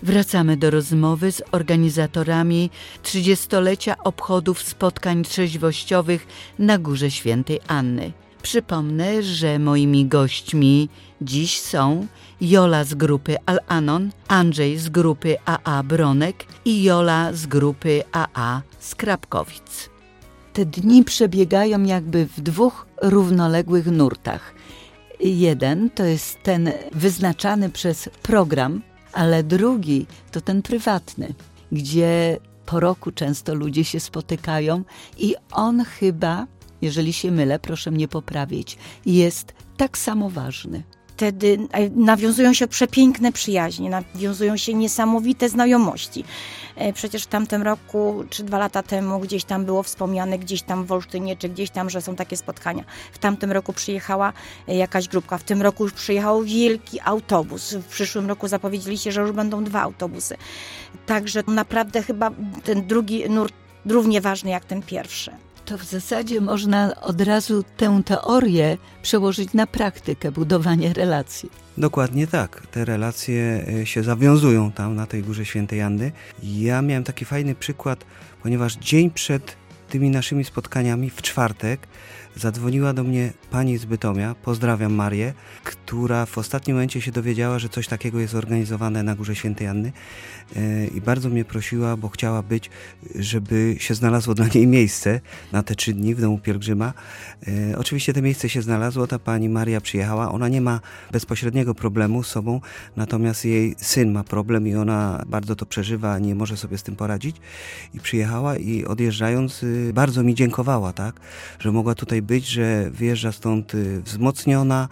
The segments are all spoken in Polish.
Wracamy do rozmowy z organizatorami 30-lecia obchodów spotkań trzeźwościowych na Górze Świętej Anny. Przypomnę, że moimi gośćmi dziś są Jola z grupy Al-Anon, Andrzej z grupy AA Bronek i Jola z grupy AA z Krapkowic. Te dni przebiegają jakby w dwóch równoległych nurtach. Jeden to jest ten wyznaczany przez program, ale drugi to ten prywatny, gdzie po roku często ludzie się spotykają i on chyba, jeżeli się mylę, proszę mnie poprawić, jest tak samo ważny. Wtedy nawiązują się przepiękne przyjaźnie, nawiązują się niesamowite znajomości. Przecież w tamtym roku, czy 2 lata temu, gdzieś tam było wspomniane, gdzieś tam w Olsztynie, czy gdzieś tam, że są takie spotkania. W tamtym roku przyjechała jakaś grupka, w tym roku już przyjechał wielki autobus. W przyszłym roku zapowiedzieli się, że już będą 2 autobusy. Także naprawdę chyba ten drugi nurt równie ważny jak ten pierwszy. To w zasadzie można od razu tę teorię przełożyć na praktykę, budowanie relacji. Dokładnie tak. Te relacje się zawiązują tam na tej Górze Świętej Anny. Ja miałem taki fajny przykład, ponieważ dzień przed tymi naszymi spotkaniami w czwartek zadzwoniła do mnie pani z Bytomia, pozdrawiam Marię, która w ostatnim momencie się dowiedziała, że coś takiego jest organizowane na Górze Świętej Anny i bardzo mnie prosiła, bo chciała być, żeby się znalazło dla niej miejsce na te 3 dni w domu pielgrzyma. Oczywiście to miejsce się znalazło, ta pani Maria przyjechała, ona nie ma bezpośredniego problemu z sobą, natomiast jej syn ma problem i ona bardzo to przeżywa, nie może sobie z tym poradzić i przyjechała i odjeżdżając bardzo mi dziękowała, tak, że mogła tutaj być, że wyjeżdża stąd wzmocniona,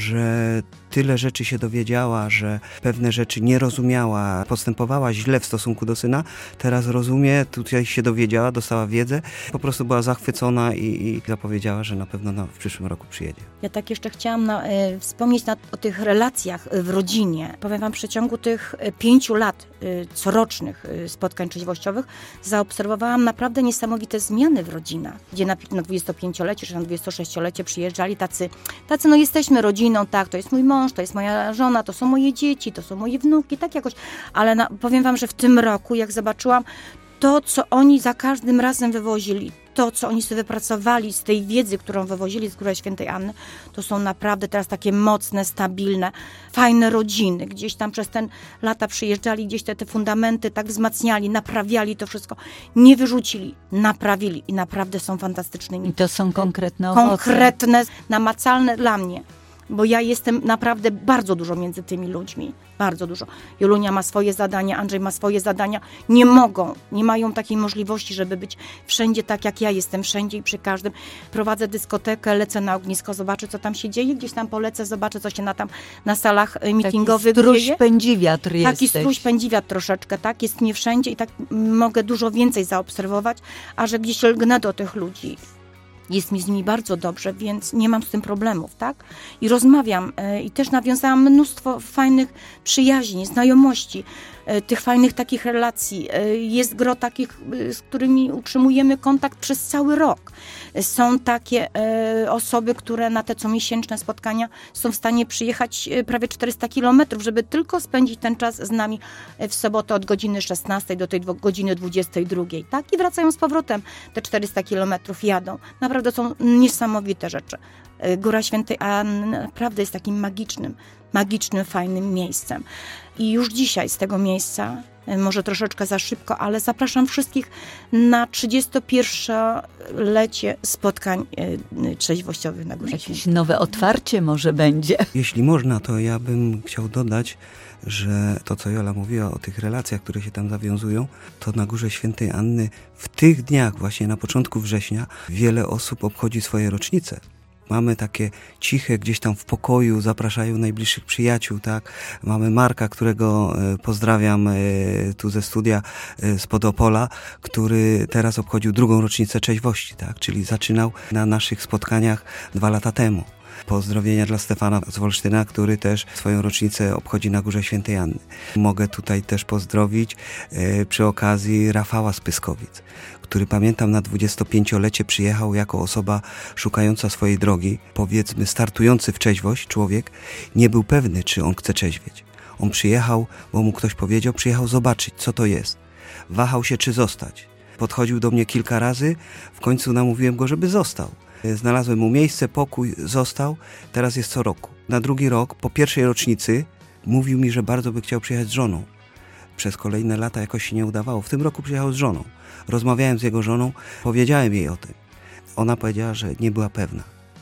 że tyle rzeczy się dowiedziała, że pewne rzeczy nie rozumiała, postępowała źle w stosunku do syna, teraz rozumie, tutaj się dowiedziała, dostała wiedzę, po prostu była zachwycona i zapowiedziała, że na pewno w przyszłym roku przyjedzie. Ja tak jeszcze chciałam wspomnieć o tych relacjach w rodzinie. Powiem wam, w przeciągu tych 5 lat corocznych spotkań trzeźwościowych zaobserwowałam naprawdę niesamowite zmiany w rodzinach, gdzie na 25-lecie czy na 26-lecie przyjeżdżali tacy no jesteśmy rodziną, tak, to jest mój mąż, to jest moja żona, to są moje dzieci, to są moje wnuki, tak jakoś. Ale powiem wam, że w tym roku, jak zobaczyłam to, co oni za każdym razem wywozili, to, co oni sobie wypracowali z tej wiedzy, którą wywozili z Góry Świętej Anny, to są naprawdę teraz takie mocne, stabilne, fajne rodziny. Gdzieś tam przez te lata przyjeżdżali, gdzieś te fundamenty tak wzmacniali, naprawiali to wszystko. Nie wyrzucili, naprawili i naprawdę są fantastycznymi. I to są konkretne owoce. Konkretne, namacalne dla mnie. Bo ja jestem naprawdę bardzo dużo między tymi ludźmi. Bardzo dużo. Jolunia ma swoje zadania, Andrzej ma swoje zadania. Nie mają takiej możliwości, żeby być wszędzie tak, jak ja jestem wszędzie i przy każdym. Prowadzę dyskotekę, lecę na ognisko, zobaczę, co tam się dzieje. Gdzieś tam polecę, zobaczę, co się na salach meetingowych dzieje. Taki struś-pędziwiatr jesteś. Taki struś-pędziwiatr troszeczkę, tak? Jest nie wszędzie i tak mogę dużo więcej zaobserwować, a że gdzieś lgnę do tych ludzi. Jest mi z nimi bardzo dobrze, więc nie mam z tym problemów, tak? I rozmawiam i też nawiązałam mnóstwo fajnych przyjaźni, znajomości, tych fajnych takich relacji. Jest gro takich, z którymi utrzymujemy kontakt przez cały rok. Są takie osoby, które na te comiesięczne spotkania są w stanie przyjechać prawie 400 kilometrów, żeby tylko spędzić ten czas z nami w sobotę od godziny 16 do tej godziny 22, tak? I wracają z powrotem, te 400 kilometrów jadą. Naprawdę są niesamowite rzeczy. Góra Świętej Anny naprawdę jest takim magicznym, fajnym miejscem. I już dzisiaj z tego miejsca, może troszeczkę za szybko, ale zapraszam wszystkich na 31-lecie spotkań trzeźwościowych na Górze Świętej. Jakieś nowe otwarcie może będzie. Jeśli można, to ja bym chciał dodać, że to, co Jola mówiła o tych relacjach, które się tam zawiązują, to na Górze Świętej Anny w tych dniach, właśnie na początku września, wiele osób obchodzi swoje rocznice. Mamy takie ciche, gdzieś tam w pokoju, zapraszają najbliższych przyjaciół, tak? Mamy Marka, którego pozdrawiam tu ze studia spod Opola, który teraz obchodził 2. rocznicę trzeźwości, tak? Czyli zaczynał na naszych spotkaniach 2 lata temu. Pozdrowienia dla Stefana z Olsztyna, który też swoją rocznicę obchodzi na Górze Świętej Anny. Mogę tutaj też pozdrowić przy okazji Rafała z Pyskowic, który pamiętam na 25-lecie przyjechał jako osoba szukająca swojej drogi, powiedzmy startujący w trzeźwość człowiek, nie był pewny, czy on chce trzeźwieć. On przyjechał, bo mu ktoś powiedział, przyjechał zobaczyć, co to jest. Wahał się, czy zostać. Podchodził do mnie kilka razy, w końcu namówiłem go, żeby został. Znalazłem mu miejsce, pokój, został, teraz jest co roku. Na drugi rok, po pierwszej rocznicy, mówił mi, że bardzo by chciał przyjechać z żoną. Przez kolejne lata jakoś się nie udawało. W tym roku przyjechał z żoną. Rozmawiałem z jego żoną, powiedziałem jej o tym. Ona powiedziała, że nie była pewna.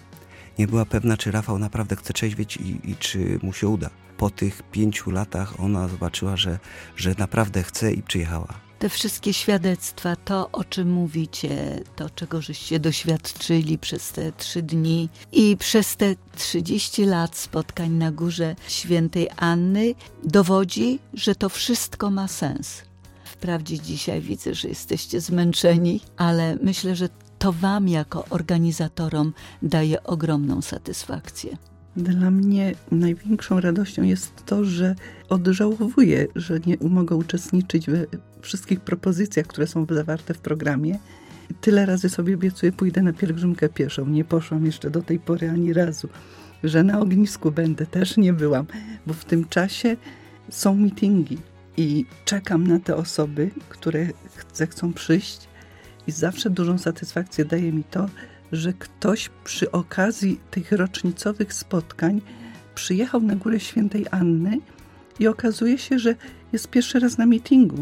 Nie była pewna, czy Rafał naprawdę chce trzeźwieć i czy mu się uda. Po tych 5 latach ona zobaczyła, że naprawdę chce i przyjechała. Te wszystkie świadectwa, to o czym mówicie, to czego żeście doświadczyli przez te 3 dni i przez te 30 lat spotkań na Górze Świętej Anny dowodzi, że to wszystko ma sens. Wprawdzie dzisiaj widzę, że jesteście zmęczeni, ale myślę, że to wam jako organizatorom daje ogromną satysfakcję. Dla mnie największą radością jest to, że odżałowuję, że nie mogę uczestniczyć we wszystkich propozycjach, które są zawarte w programie. Tyle razy sobie obiecuję, pójdę na pielgrzymkę pieszą. Nie poszłam jeszcze do tej pory ani razu. Że na ognisku będę, też nie byłam, bo w tym czasie są meetingi i czekam na te osoby, które zechcą przyjść i zawsze dużą satysfakcję daje mi to, że ktoś przy okazji tych rocznicowych spotkań przyjechał na Górę Świętej Anny i okazuje się, że jest pierwszy raz na meetingu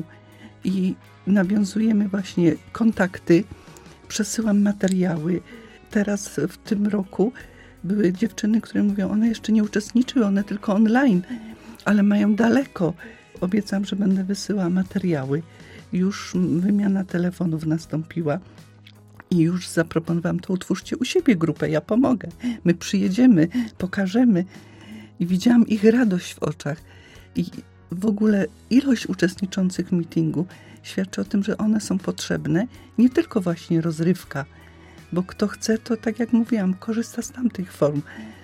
i nawiązujemy właśnie kontakty, przesyłam materiały. Teraz w tym roku były dziewczyny, które mówią, one jeszcze nie uczestniczyły, one tylko online, ale mają daleko. Obiecam, że będę wysyłała materiały. Już wymiana telefonów nastąpiła. I już zaproponowałam, to utwórzcie u siebie grupę, ja pomogę. My przyjedziemy, pokażemy. I widziałam ich radość w oczach. I w ogóle ilość uczestniczących w meetingu świadczy o tym, że one są potrzebne. Nie tylko właśnie rozrywka, bo kto chce, to tak jak mówiłam, korzysta z tamtych form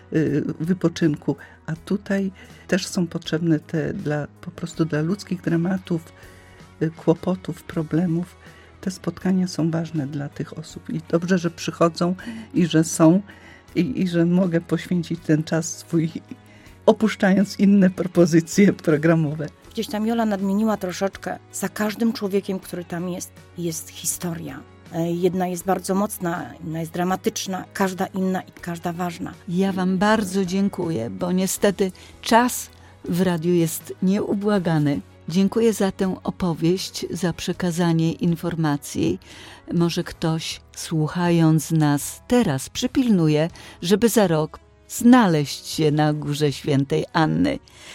wypoczynku. A tutaj też są potrzebne te po prostu dla ludzkich dramatów, kłopotów, problemów. Te spotkania są ważne dla tych osób i dobrze, że przychodzą i że są i że mogę poświęcić ten czas swój, opuszczając inne propozycje programowe. Gdzieś tam Jola nadmieniła troszeczkę, za każdym człowiekiem, który tam jest historia. Jedna jest bardzo mocna, inna jest dramatyczna, każda inna i każda ważna. Ja wam bardzo dziękuję, bo niestety czas w radiu jest nieubłagany. Dziękuję za tę opowieść, za przekazanie informacji. Może ktoś, słuchając nas teraz, przypilnuje, żeby za rok znaleźć się na Górze Świętej Anny.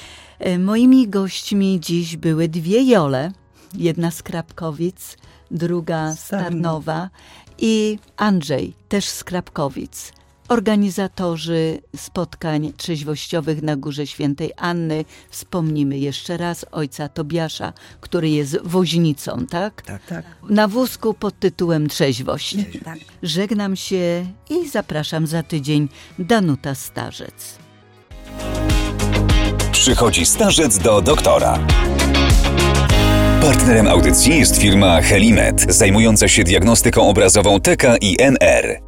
Moimi gośćmi dziś były 2 Jole, jedna z Krapkowic, druga z Tarnowa i Andrzej, też z Krapkowic. Organizatorzy spotkań trzeźwościowych na Górze Świętej Anny. Wspomnimy jeszcze raz ojca Tobiasza, który jest woźnicą, tak? Tak. Na wózku pod tytułem Trzeźwość. Tak. Żegnam się i zapraszam za tydzień. Danuta Starzec. Przychodzi starzec do doktora. Partnerem audycji jest firma Helimet, zajmująca się diagnostyką obrazową TK i NR.